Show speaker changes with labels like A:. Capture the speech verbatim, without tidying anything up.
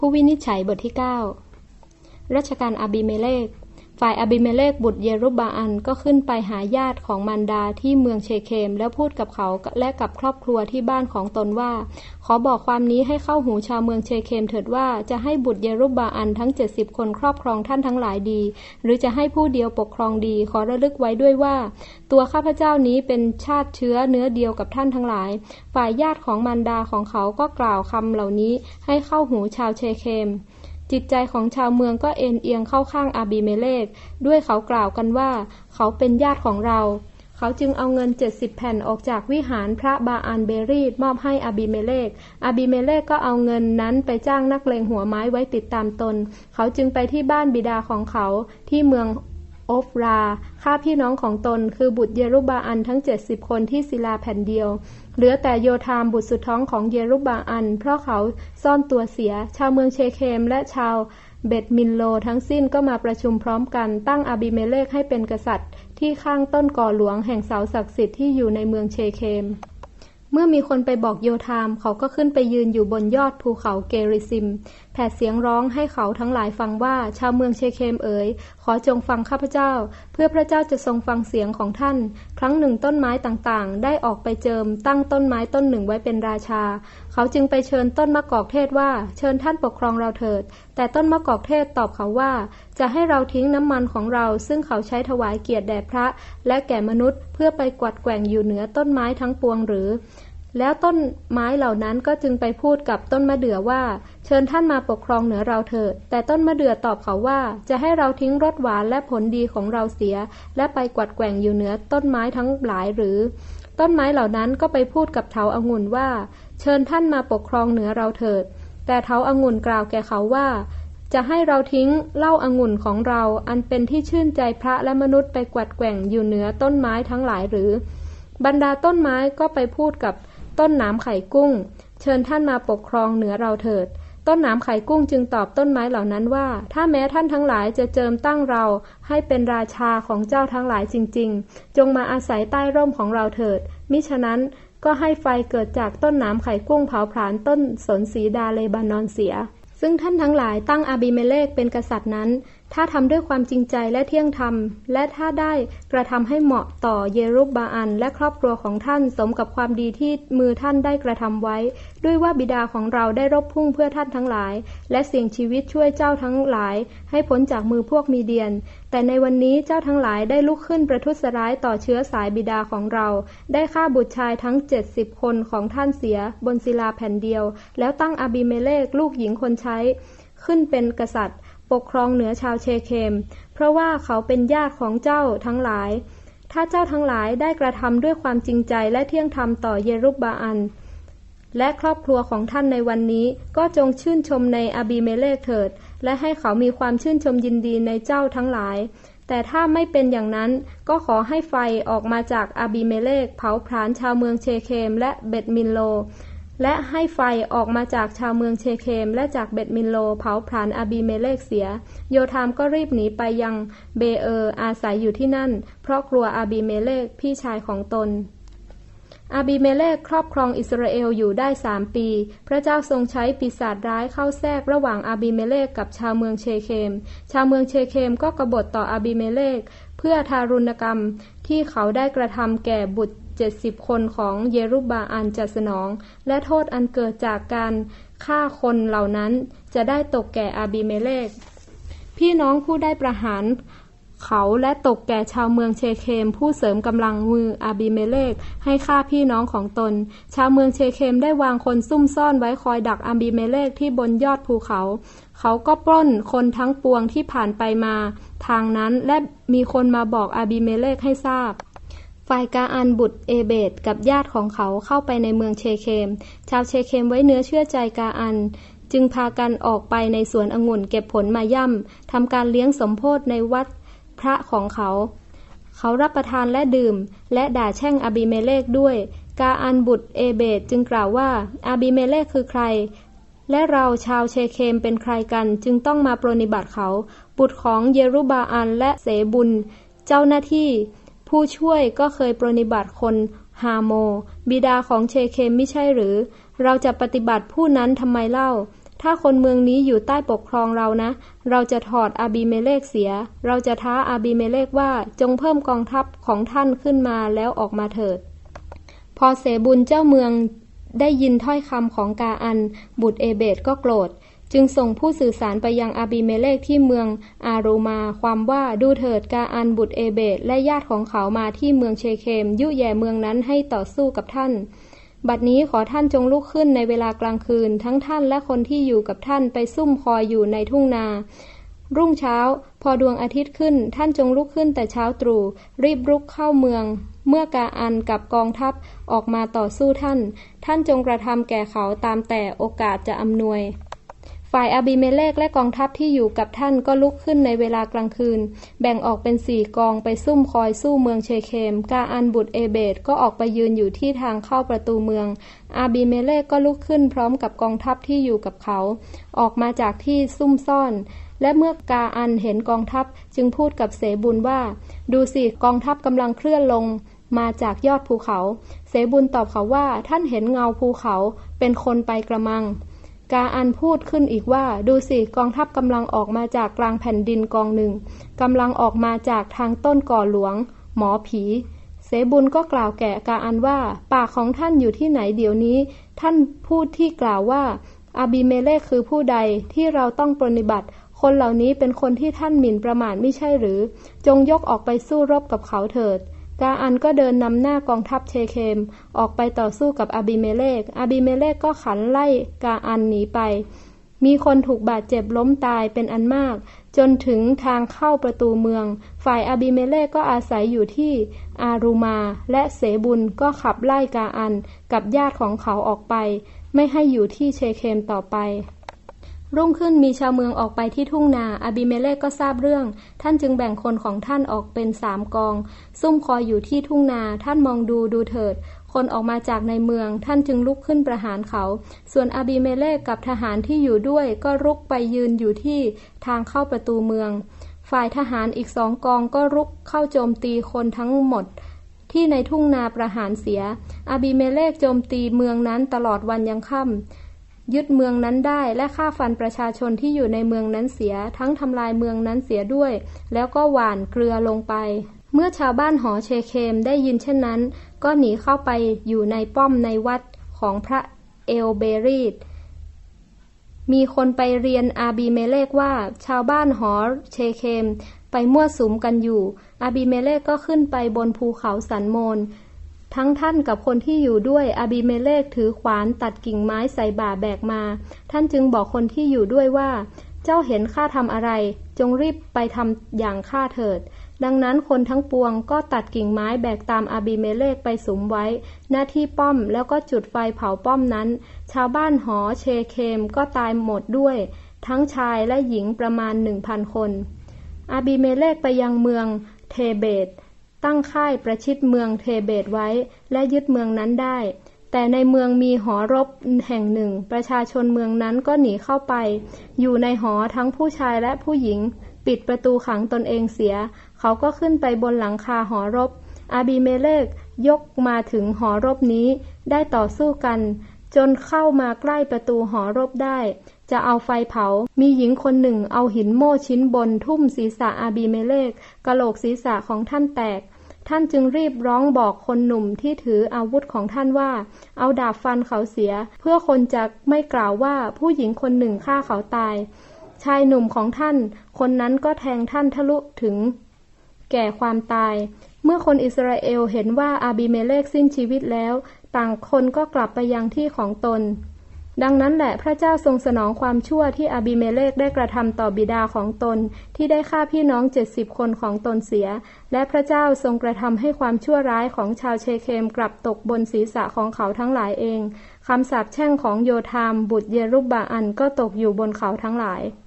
A: ผู้วินิจฉัยบทที่เก้ารัชกาลอาบิเมเลกฝ่ายอาบิเมเลกบุตรเยรุบบาอัลก็ขึ้นไปหาญาติของมารดาที่เมืองเชเคมแล้วพูดกับเขาและกับครอบครัวที่บ้านของตนว่าขอบอกความนี้ให้เข้าหูชาวเมืองเชเคมเถิดว่าจะให้บุตรเยรุบบาอัลทั้งเจ็ดสิบคนครอบครองท่านทั้งหลายดีหรือจะให้ผู้เดียวปกครองดีขอระลึกไว้ด้วยว่าตัวข้าพเจ้านี้เป็นชาติเชื้อเนื้อเดียวกับท่านทั้งหลายฝ่ายญาติของมารดาของเขาก็กล่าวคำเหล่านี้ให้เข้าหูชาวเชเคมจิตใจของชาวเมืองก็เอ็นเอียงเข้าข้างอาบิเมเลกด้วยเขากล่าวกันว่าเขาเป็นญาติของเราเขาจึงเอาเงินเจ็ดสิบแผ่นออกจากวิหารพระบาอัลเบรีดมอบให้อาบิเมเลกอาบิเมเลกก็เอาเงินนั้นไปจ้างนักเลงหัวไม้ไว้ติดตามตนเขาจึงไปที่บ้านบิดาของเขาที่เมืองโอฟราฆ่าพี่น้องของตนคือบุตรเยรุบบาอัลทั้งเจ็ดสิบคนที่ศิลาแผ่นเดียวเหลือแต่โยธามบุตรสุดท้องของเยรุบบาอัลเพราะเขาซ่อนตัวเสียชาวเมืองเชเคมและชาวเบตมินโลทั้งสิ้นก็มาประชุมพร้อมกันตั้งอาบิเมเลกให้เป็นกษัตริย์ที่ข้างต้นก่อหลวงแห่งเสาศักดิ์สิทธิ์ที่อยู่ในเมืองเชเคมเมื่อมีคนไปบอกโยธามเขาก็ขึ้นไปยืนอยู่บนยอดภูเขาเกริซิมแผดเสียงร้องให้เขาทั้งหลายฟังว่าชาวเมืองเชเคมเอ๋ยขอจงฟังข้าพเจ้าเพื่อพระเจ้าจะทรงฟังเสียงของท่านครั้งหนึ่งต้นไม้ต่างๆได้ออกไปเจิมตั้งต้นไม้ต้นหนึ่งไว้เป็นราชาเขาจึงไปเชิญต้นมะกอกเทศว่าเชิญท่านปกครองเราเถิดแต่ต้นมะกอกเทศตอบเขาว่าจะให้เราทิ้งน้ำมันของเราซึ่งเขาใช้ถวายเกียรติแด่พระและแก่มนุษย์เพื่อไปกวัดแกว่งอยู่เหนือต้นไม้ทั้งปวงหรือแล้วต้นไม้เหล่านั้นก็จึงไปพูดกับต้นมะเดื่อว่าเชิญท่านมาปกครองเหนือเราเถิดแต่ต้นมะเดื่อตอบเขาว่าจะให้เราทิ้งรสหวานและผลดีของเราเสียและไปกวัดแกว่งอยู่เหนือต้นไม้ทั้งหลายหรือต้นไม้เหล่านั้นก็ไปพูดกับเถาองุ่นว่าเชิญท่านมาปกครองเหนือเราเถิดแต่เถาองุ่นกล่าวแก่เขาว่าจะให้เราทิ้งเหล้าองุ่นของเราอันเป็นที่ชื่นใจพระและมนุษย์ไปกวัดแกว่งอยู่เหนือต้นไม้ทั้งหลายหรือบรรดาต้นไม้ก็ไปพูดกับต้นหนามไข่กุ้งเชิญท่านมาปกครองเหนือเราเถิดต้นหนามไข่กุ้งจึงตอบต้นไม้เหล่านั้นว่าถ้าแม้ท่านทั้งหลายจะเจิมตั้งเราให้เป็นราชาของเจ้าทั้งหลายจริงๆจงมาอาศัยใต้ร่มของเราเถิดมิฉะนั้นก็ให้ไฟเกิดจากต้นหนามไข่กุ้งเผาผลาญต้นสนสีดาเลบานอนเสียซึ่งท่านทั้งหลายตั้งอาบิเมเลกเป็นกษัตริย์นั้นถ้าทำด้วยความจริงใจและเที่ยงธรรมและถ้าได้กระทำให้เหมาะต่อเยรุบบาอัลและครอบครัวของท่านสมกับความดีที่มือท่านได้กระทำไว้ด้วยว่าบิดาของเราได้รบพุ่งเพื่อท่านทั้งหลายและเสี่ยงชีวิตช่วยเจ้าทั้งหลายให้พ้นจากมือพวกมีเดียนแต่ในวันนี้เจ้าทั้งหลายได้ลุกขึ้นประทุษร้ายต่อเชื้อสายบิดาของเราได้ฆ่าบุตรชายทั้งเจ็ดสิบคนของท่านเสียบนศิลาแผ่นเดียวแล้วตั้งอาบิเมเลกลูกหญิงคนใช้ขึ้นเป็นกษัตริย์ปกครองเหนือชาวเชเคมเพราะว่าเขาเป็นญาติของเจ้าทั้งหลายถ้าเจ้าทั้งหลายได้กระทำด้วยความจริงใจและเที่ยงธรรมต่อเยรุบบาอัลและครอบครัวของท่านในวันนี้ก็จงชื่นชมในอาบิเมเลกเถิดและให้เขามีความชื่นชมยินดีในเจ้าทั้งหลายแต่ถ้าไม่เป็นอย่างนั้นก็ขอให้ไฟออกมาจากอาบิเมเลกเผาผลาญชาวเมืองเชเคมและเบตมินโลและให้ไฟออกมาจากชาวเมืองเชเคมและจากเบตมินโลเผาผลาญอาบิเมเลกเสียโยธามก็รีบหนีไปยังเบเออร์อาศัยอยู่ที่นั่นเพราะกลัวอาบิเมเลกพี่ชายของตนอาบิเมเลกครอบครองอิสราเอลอยู่ได้สามปีพระเจ้าทรงใช้ปีศาจร้ายเข้าแทรกระหว่างอาบิเมเลกกับชาวเมืองเชเคมชาวเมืองเชเคมก็กบฏต่ออาบิเมเลกเพื่อทารุณกรรมที่เขาได้กระทำแก่บุตรเจ็ดสิบคนของเยรุบบาอัลจะสนองและโทษอันเกิดจากการฆ่าคนเหล่านั้นจะได้ตกแก่อาบิเมเลกพี่น้องผู้ได้ประหารเขาและตกแก่ชาวเมืองเชเคมผู้เสริมกำลังมืออาบิเมเลกให้ฆ่าพี่น้องของตนชาวเมืองเชเคมได้วางคนซุ่มซ่อนไว้คอยดักอาบิเมเลกที่บนยอดภูเขาเขาก็ปล้นคนทั้งปวงที่ผ่านไปมาทางนั้นและมีคนมาบอกอาบิเมเลกให้ทราบฝ่ายกาอันบุตรเอเบดกับญาติของเขาเข้าไปในเมืองเชเคมชาวเชเคมไว้เนื้อเชื่อใจกาอันจึงพากันออกไปในสวนองุ่นเก็บผลมาย่ำทำการเลี้ยงสมโภชในวัดพระของเขาเขารับประทานและดื่มและด่าแช่งอาบิเมเลกด้วยกาอันบุตรเอเบดจึงกล่าวว่าอาบิเมเลกคือใครและเราชาวเชเคมเป็นใครกันจึงต้องมาปรนนิบัติเขาบุตรของเยรุบบาอัลและเสบุญเจ้าหน้าที่ผู้ช่วยก็เคยปรนนิบัติคนฮาโมบิดาของเชเคมมิใช่หรือเราจะปฏิบัติผู้นั้นทำไมเล่าถ้าคนเมืองนี้อยู่ใต้ปกครองเรานะเราจะถอดอาบีเมเลกเสียเราจะท้าอาบีเมเลกว่าจงเพิ่มกองทัพของท่านขึ้นมาแล้วออกมาเถิดพอเสบุญเจ้าเมืองได้ยินถ้อยคำของกาอันบุตรเอเบดก็โกรธจึงส่งผู้สื่อสารไปยังอาบีเมเลกที่เมืองอารูมาความว่าดูเถิดกาอันบุตรเอเบดและญาติของเขามาที่เมืองเชเคมยุแย่เมืองนั้นให้ต่อสู้กับท่านบัดนี้ขอท่านจงลุกขึ้นในเวลากลางคืนทั้งท่านและคนที่อยู่กับท่านไปซุ่มคอยอยู่ในทุ่งนารุ่งเช้าพอดวงอาทิตย์ขึ้นท่านจงลุกขึ้นแต่เช้าตรู่รีบรุกเข้าเมืองเมื่อกาอันกับกองทัพออกมาต่อสู้ท่านท่านจงกระทำแก่เขาตามแต่โอกาสจะอำนวยฝ่ายอาบีเมเลกและกองทัพที่อยู่กับท่านก็ลุกขึ้นในเวลากลางคืนแบ่งออกเป็นสี่กองไปซุ่มคอยสู้เมืองเชเคมกาอันบุตรเอเบดก็ออกไปยืนอยู่ที่ทางเข้าประตูเมืองอาบีเมเลกก็ลุกขึ้นพร้อมกับกองทัพที่อยู่กับเขาออกมาจากที่ซุ่มซ่อนและเมื่อกาอันเห็นกองทัพจึงพูดกับเสบุญว่าดูสิกองทัพกำลังเคลื่อนลงมาจากยอดภูเขาเสบุญตอบเขาว่าท่านเห็นเงาภูเขาเป็นคนไปกระมังกาอันพูดขึ้นอีกว่าดูสิกองทัพกำลังออกมาจากกลางแผ่นดินกองหนึ่งกำลังออกมาจากทางต้นก่อหลวงหมอผีเสบุญก็กล่าวแก่กาอันว่าปากของท่านอยู่ที่ไหนเดี๋ยวนี้ท่านพูดที่กล่าวว่าอาบีเมเลกคือผู้ใดที่เราต้องปฏิบัติคนเหล่านี้เป็นคนที่ท่านหมิ่นประมาทไม่ใช่หรือจงยกออกไปสู้รบกับเขาเถิดกาอันก็เดินนำหน้ากองทัพเชเคมออกไปต่อสู้กับอาบีเมเลกอาบีเมเลกก็ขันไล่กาอันหนีไปมีคนถูกบาดเจ็บล้มตายเป็นอันมากจนถึงทางเข้าประตูเมืองฝ่ายอาบีเมเลกก็อาศัยอยู่ที่อารูมาและเสบุญก็ขับไล่กาอันกับญาติของเขาออกไปไม่ให้อยู่ที่เชเคมต่อไปรุ่งขึ้นมีชาวเมืองออกไปที่ทุ่งนาอาบีเมเลกก็ทราบเรื่องท่านจึงแบ่งคนของท่านออกเป็นสามกองซุ่มคอยอยู่ที่ทุ่งนาท่านมองดูดูเถิดคนออกมาจากในเมืองท่านจึงลุกขึ้นประหารเขาส่วนอาบีเมเลกกับทหารที่อยู่ด้วยก็รุกไปยืนอยู่ที่ทางเข้าประตูเมืองฝ่ายทหารอีกสองกองก็รุกเข้าโจมตีคนทั้งหมดที่ในทุ่งนาประหารเสียอาบีเมเลกโจมตีเมืองนั้นตลอดวันยังค่ำยึดเมืองนั้นได้และฆ่าฟันประชาชนที่อยู่ในเมืองนั้นเสียทั้งทำลายเมืองนั้นเสียด้วยแล้วก็หว่านเกลือลงไปเมื่อชาวบ้านหอเชเคมได้ยินเช่นนั้นก็หนีเข้าไปอยู่ในป้อมในวัดของพระเอลเบรีดมีคนไปเรียนอาบีเมเลกว่าชาวบ้านหอเชเคมไปมั่วสุมกันอยู่อาบีเมเลกก็ขึ้นไปบนภูเขาสันโมนทั้งท่านกับคนที่อยู่ด้วยอาบีเมเลกถือขวานตัดกิ่งไม้ใส่บ่าแบกมาท่านจึงบอกคนที่อยู่ด้วยว่าเจ้าเห็นข้าทำอะไรจงรีบไปทำอย่างข้าเถิดดังนั้นคนทั้งปวงก็ตัดกิ่งไม้แบกตามอาบีเมเลกไปสุมไว้หน้าที่ป้อมแล้วก็จุดไฟเผาป้อมนั้นชาวบ้านหอเชเคมก็ตายหมดด้วยทั้งชายและหญิงประมาณ หนึ่งพัน คนอาบีเมเลกไปยังเมืองเทเบตตั้งค่ายประชิดเมืองเทเบตไว้และยึดเมืองนั้นได้แต่ในเมืองมีหอรบแห่งหนึ่งประชาชนเมืองนั้นก็หนีเข้าไปอยู่ในหอทั้งผู้ชายและผู้หญิงปิดประตูขังตนเองเสียเขาก็ขึ้นไปบนหลังคาหอรบอาบีเมเลกยกมาถึงหอรบนี้ได้ต่อสู้กันจนเข้ามาใกล้ประตูหอรบได้จะเอาไฟเผามีหญิงคนหนึ่งเอาหินโม่ชิ้นบนทุ่มศีรษะอาบีเมเลกกะโหลกศีรษะของท่านแตกท่านจึงรีบร้องบอกคนหนุ่มที่ถืออาวุธของท่านว่าเอาดาบฟันเขาเสียเพื่อคนจะไม่กล่าวว่าผู้หญิงคนหนึ่งฆ่าเขาตายชายหนุ่มของท่านคนนั้นก็แทงท่านทะลุถึงแก่ความตายเมื่อคนอิสราเอลเห็นว่าอาบีเมเลกสิ้นชีวิตแล้วต่างคนก็กลับไปยังที่ของตนดังนั้นแหละพระเจ้าทรงสนองความชั่วที่อาบีเมเลกได้กระทำต่อบิดาของตนที่ได้ฆ่าพี่น้องเจ็ดสิบคนของตนเสียและพระเจ้าทรงกระทำให้ความชั่วร้ายของชาวเชเคมกลับตกบนศีรษะของเขาทั้งหลายเองคำสาปแช่งของโยธามบุตรเยรุบบาอันก็ตกอยู่บนเขาทั้งหลาย